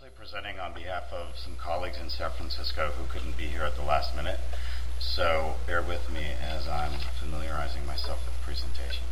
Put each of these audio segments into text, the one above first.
actually presenting on behalf of some colleagues in San Francisco who couldn't be here at the last minute, so bear with me as I'm familiarizing myself with the presentation.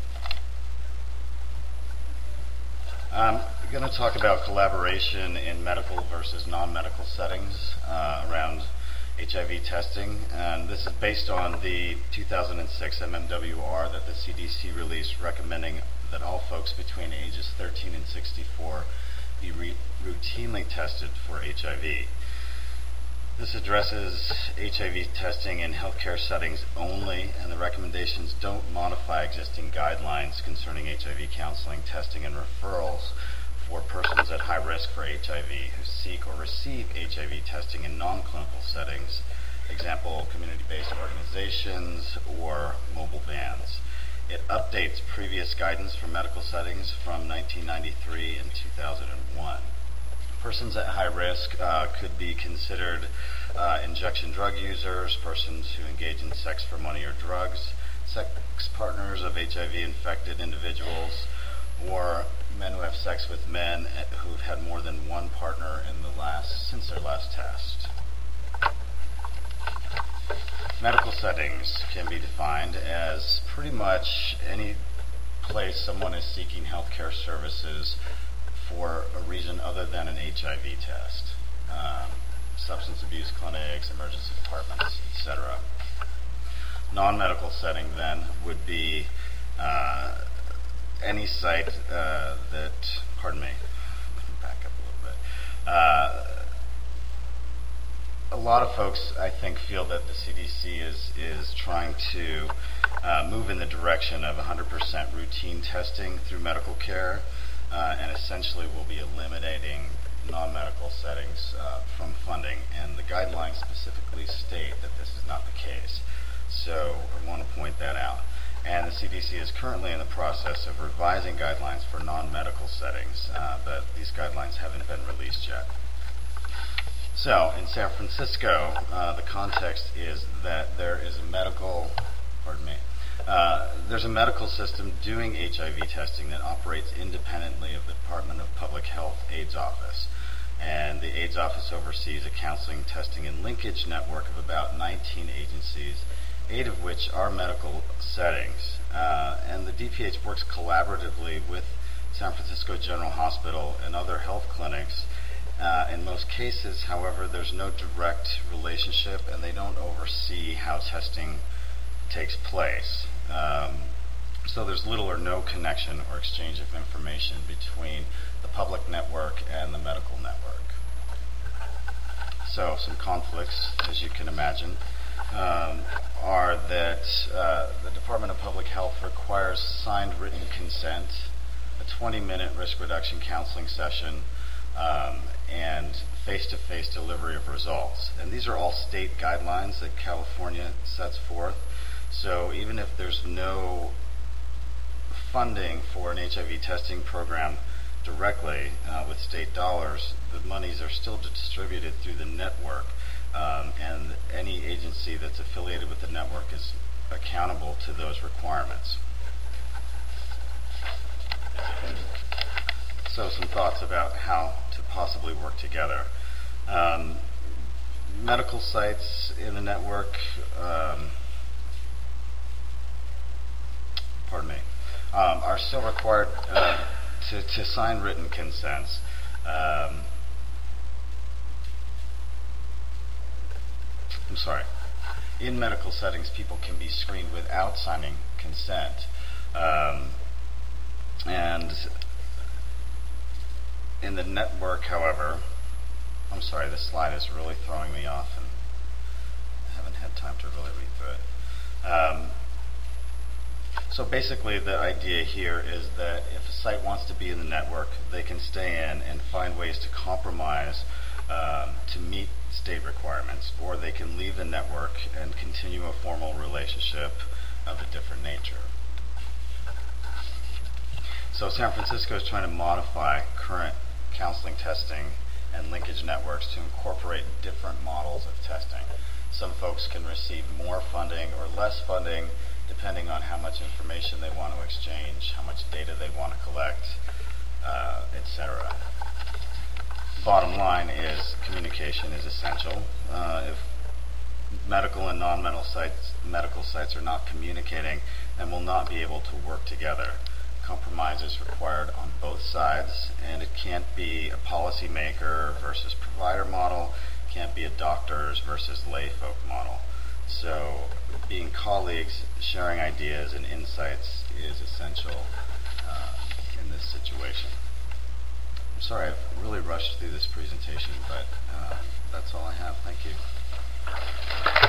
I'm going to talk about collaboration in medical versus non-medical settings around HIV testing, and this is based on the 2006 MMWR that the CDC released recommending that all folks between ages 13 and 64 be routinely tested for HIV. This addresses HIV testing in healthcare settings only, and the recommendations don't modify existing guidelines concerning HIV counseling, testing, and referrals for persons at high risk for HIV who seek or receive HIV testing in non-clinical settings, example, community-based organizations or mobile vans. It updates previous guidance for medical settings from 1993 and 2001. Persons at high risk could be considered injection drug users, persons who engage in sex for money or drugs, sex partners of HIV-infected individuals, or men who have sex with men who've had more than one partner since their last test. Medical settings can be defined as pretty much any place someone is seeking healthcare services for a reason other than an HIV test. Substance abuse clinics, emergency departments, etc. Non-medical setting then would be any site pardon me, back up a little bit. A lot of folks, I think, feel that the CDC is trying to move in the direction of 100% routine testing through medical care, and essentially will be eliminating non-medical settings from funding. And the guidelines specifically state that this is not the case. So I want to point that out. And the CDC is currently in the process of revising guidelines for non-medical settings, but these guidelines haven't been released yet. So, in San Francisco, the context is that there's a medical system doing HIV testing that operates independently of the Department of Public Health AIDS office. And the AIDS office oversees a counseling, testing, and linkage network of about 19 agencies, 8 of which are medical settings. And the DPH works collaboratively with San Francisco General Hospital and other health clinics. In most cases, however, there's no direct relationship, and they don't oversee how testing takes place. So there's little or no connection or exchange of information between the public network and the medical network. So some conflicts, as you can imagine, are that the Department of Public Health requires signed written consent, a 20-minute risk reduction counseling session, and face-to-face delivery of results. And these are all state guidelines that California sets forth. So even if there's no funding for an HIV testing program directly with state dollars, the monies are still distributed through the network, and any agency that's affiliated with the network is accountable to those requirements. So some thoughts about how to possibly work together. Medical sites in the network, are still required to sign written consents. In medical settings, people can be screened without signing consent. And in the network, however, this slide is really throwing me off, and I haven't had time to really read through it. So basically the idea here is that if a site wants to be in the network, they can stay in and find ways to compromise to meet state requirements, or they can leave the network and continue a formal relationship of a different nature. So San Francisco is trying to modify current counseling testing and linkage networks to incorporate different models of testing. Some folks can receive more funding or less funding depending on how much information they want to exchange, how much data they want to collect, etc. bottom line is communication is essential. If medical and medical sites are not communicating, then will not be able to work together. Compromise is required on both sides, and it can't be a policymaker versus provider model, can't be a doctors versus lay folk model. So being colleagues, sharing ideas and insights is essential in this situation. I'm sorry, I've really rushed through this presentation, but that's all I have. Thank you.